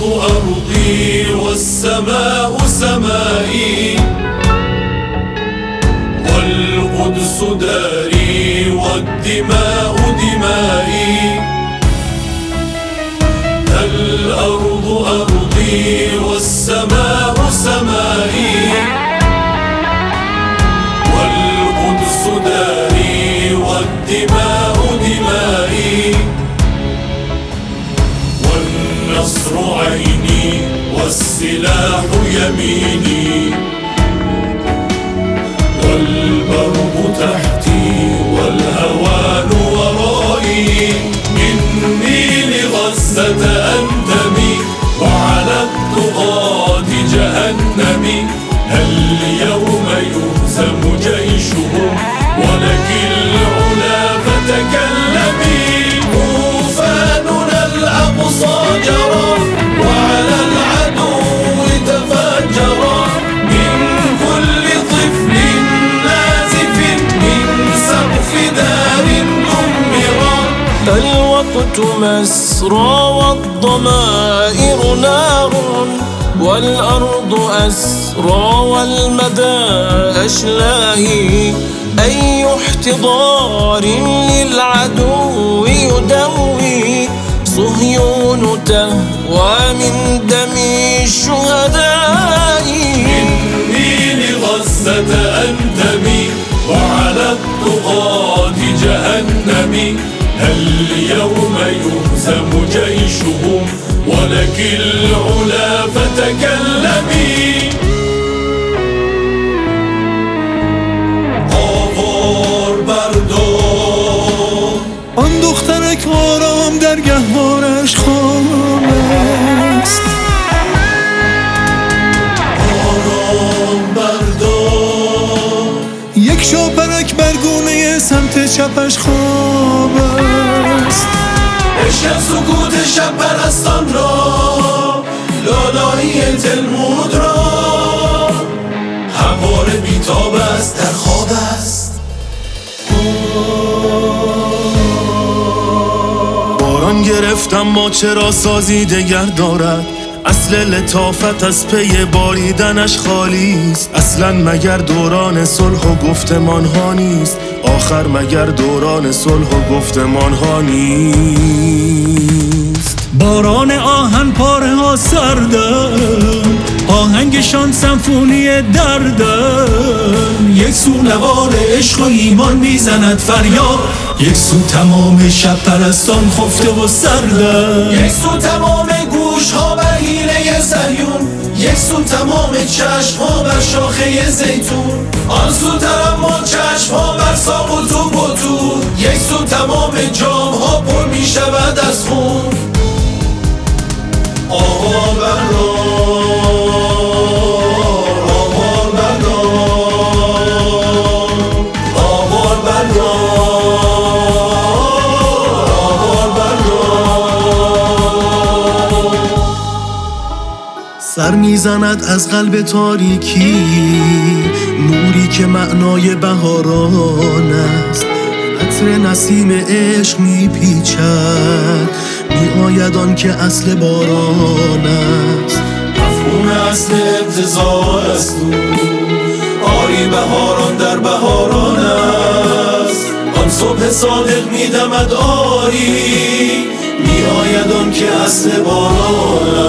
أرضي والسماء سمائي، والقدس داري والدماء دمائي. الأرض أرضي والسماء سمائي، والقدس داري والدماء دمائي. والنصر عيني والسلاح يميني، والبرق تحتي والهوان ورائي. مني لغزة أنتمي وعلى الطغاة جهنمي. اليوم يهزم جيشهم ولك العلا فتكلمي. طوفاننا الأقصى جرى وعلى العدو تفجرا. من كل طفل نازف من سقف دار دمرا. الوقت مسرى والضمائر نار، والأرض أسرى والمدى أشلاهي. أي احتضار للعدو يدوي، صهيون تهوى من دم الشهداء. مني لغزة أنتمي وعلى الطغاة جهنمي. اليوم يهزم جيشهم ولك العلا فتكلمي. آوار بردار آن دخترک آرام در گهوارش خواب است. آرام بردار یک شاپرک برگونه سمت چپش خواب است. بشکن سکوت شب پرستان را، لالایی تلمود را. هموار بیتاب است در خواب است. باران گرفتم ما چرا سازی دگر دارد. اصل لطافت از پی باریدنش خالی است. اصلا مگر دوران صلح و گفتمان ها نیست. آخر مگر دوران صلح و گفتمان ها نیست. باران آهن پاره ها سردن، آهنگشان سمفونی دردن. یک سو نوار عشق و ایمان میزند فریاد، یک سو تمام شب پرستان خفته و سردن. یک سو تمام گوش ها بر حیله صهیون، یک سو تمام چشم ها بر شاخه زیتون. آن سو تمام چشم ها بر ساق و توپ و تور. یک سو تمام جام ها پر می شود از خون. آوار بردار، آوار بردار، آوار بردار، آوار بردار. سر میزند از قلب تاریکی نوری که معنای بهاران است. عطر نسیم عشق میپیچد، میآید آن که اصل باران است. مفهوم اصل انتظار است آری بهاران در بهاران است. آن صبح صادق میدمد آری، میآید آن که اصل باران